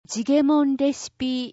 ジゲモンレシピ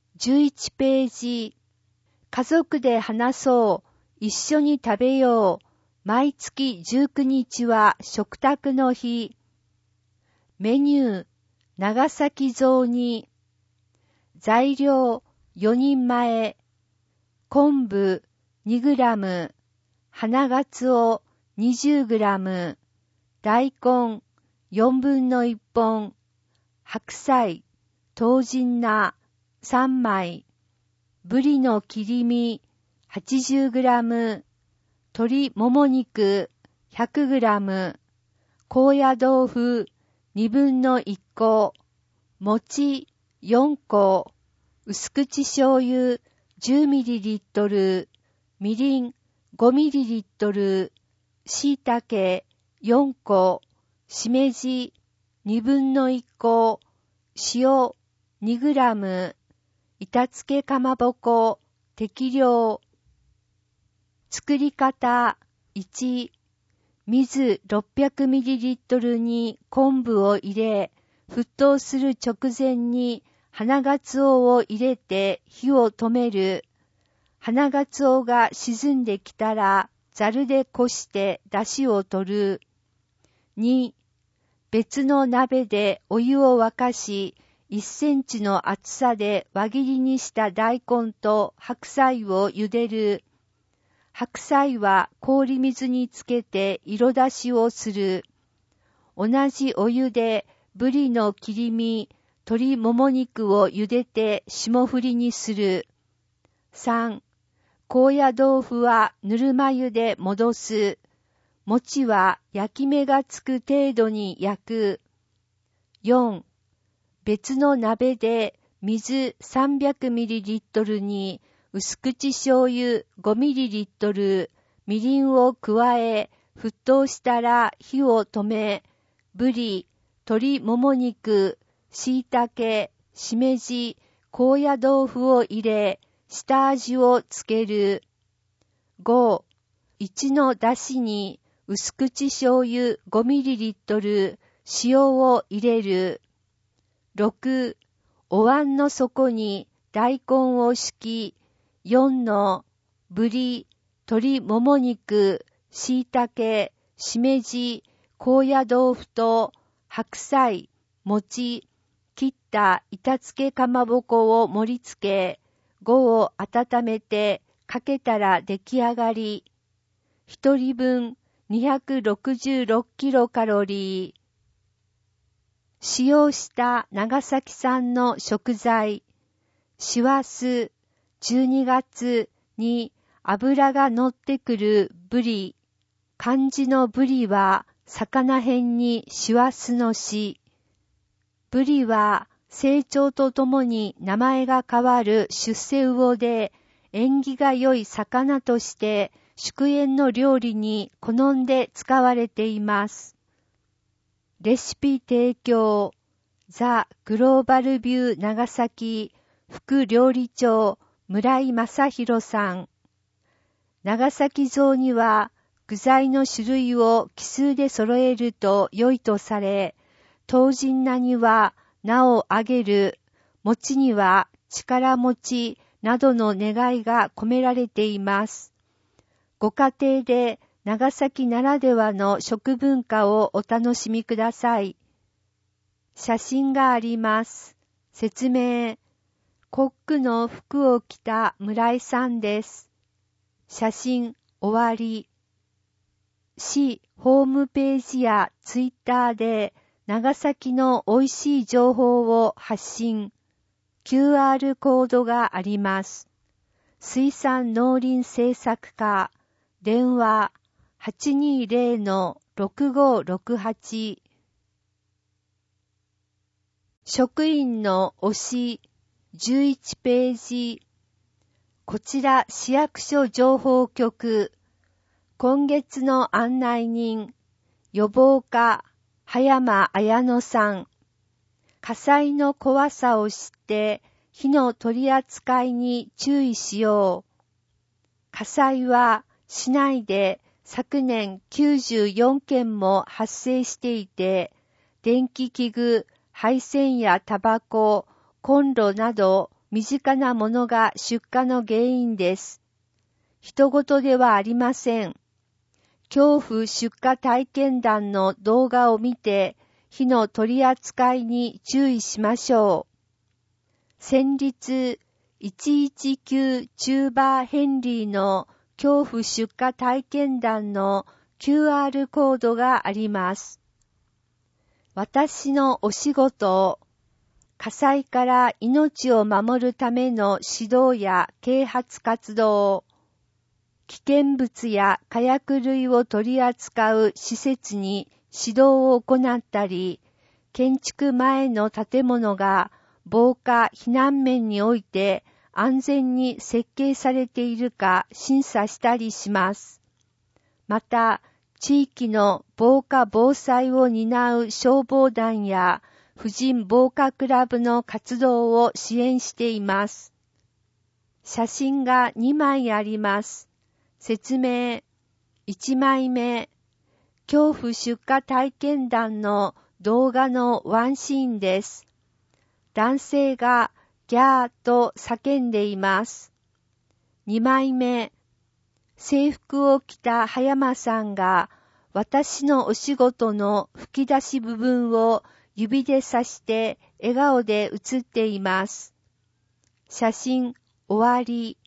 11ページ。家族で話そう。一緒に食べよう。毎月19日は食卓の日。メニュー、長崎雑煮。材料、4人前。昆布、2グラム。花がつお、20グラム。大根、4分の1本。白菜、唐辛菜、3枚。ブリの切り身、80グラム。鶏もも肉、100グラム。高野豆腐、2分の1個。餅、4個。薄口醤油、10ミリリットル。みりん、5ミリリットル。椎茸、4個。しめじ、2分の1個。塩、2グラム。板付けかまぼこ、適量。作り方、1、水600ミリリットルに昆布を入れ、沸騰する直前に花がつおを入れて火を止める。花がつおが沈んできたら、ざるでこして出汁を取る。2、別の鍋でお湯を沸かし、1センチの厚さで輪切りにした大根と白菜を茹でる。白菜は氷水につけて色出しをする。同じお湯でブリの切り身、鶏もも肉を茹でて霜降りにする。3、高野豆腐はぬるま湯で戻す。餅は焼き目がつく程度に焼く。4、別の鍋で水300ミリリットルに薄口醤油5ミリリットル、みりんを加え、沸騰したら火を止め、ブリ、鶏もも肉、椎茸、しめじ、高野豆腐を入れ、下味をつける。5、1のだしに薄口醤油5ミリリットル、塩を入れる。6、お椀の底に大根を敷き、4のぶり、鶏もも肉、椎茸、しめじ、高野豆腐と白菜、餅、切った板付けかまぼこを盛り付け、5を温めてかけたら出来上がり。1人分266キロカロリー。使用した長崎産の食材、師走、12月に脂が乗ってくるブリ。漢字のブリは魚辺に師走の死。ブリは成長とともに名前が変わる出世魚で、縁起が良い魚として祝宴の料理に好んで使われています。レシピ提供、ザ・グローバルビュー長崎副料理長村井正弘さん。長崎雑煮は具材の種類を奇数で揃えると良いとされ、唐辛菜には名を挙げる、餅には力持ちなどの願いが込められています。ご家庭で長崎ならではの食文化をお楽しみください。写真があります。説明。コックの服を着た村井さんです。写真終わり。市ホームページやツイッターで長崎の美味しい情報を発信。QR コードがあります。水産農林政策課。電話 820-6568。職員の推し11ページ。こちら市役所情報局。今月の案内人、予防課葉山綾乃さん。火災の怖さを知って火の取り扱いに注意しよう。火災は市内で昨年94件も発生していて、電気器具、配線やタバコ、 コンロなど身近なものが出火の原因です。人事ではありません。恐怖出火体験談の動画を見て、火の取り扱いに注意しましょう。先日、119チューバーヘンリーの恐怖出火体験談の QR コードがあります。私のお仕事、火災から命を守るための指導や啓発活動、危険物や火薬類を取り扱う施設に指導を行ったり、建築前の建物が防火避難面において安全に設計されているか審査したりします。また、地域の防火防災を担う消防団や婦人防火クラブの活動を支援しています。写真が2枚あります。説明。1枚目。恐怖出火体験談の動画のワンシーンです。男性がギャーと叫んでいます。2枚目。制服を着た葉山さんが私のお仕事の吹き出し部分を指で指して笑顔で写っています。写真終わり。